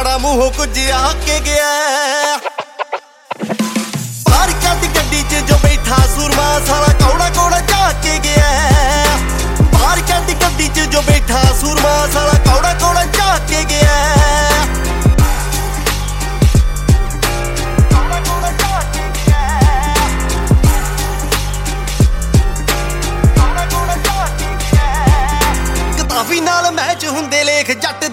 ਸਾੜਾ ਮੂੰਹੋਂ ਕੁਝ ਆ ਕੇ ਗਿਆ। ਪਾਰਕਾਂ ਦੀ ਗੱਡੀ 'ਚ ਜੋ ਬੈਠਾ ਸੂਰਮਾ ਸਾਲਾ ਕੌੜਾ ਕੌੜਾ ਝਾਕ ਕੇ ਗਿਆ। ਪਾਰਕਾਂ ਦੀ ਗੱਡੀ 'ਚ ਜੋ ਬੈਠਾ ਸੂਰਮਾ ਸਾਲਾ ਕੌੜਾ ਕੌੜਾ ਝਾਕ ਕੇ ਗਿਆ। ਕਿਤਾਬੀ ਨਾਲ ਮੈਚ ਹੁੰਦੇ ਲੇਖ ਜੱਟ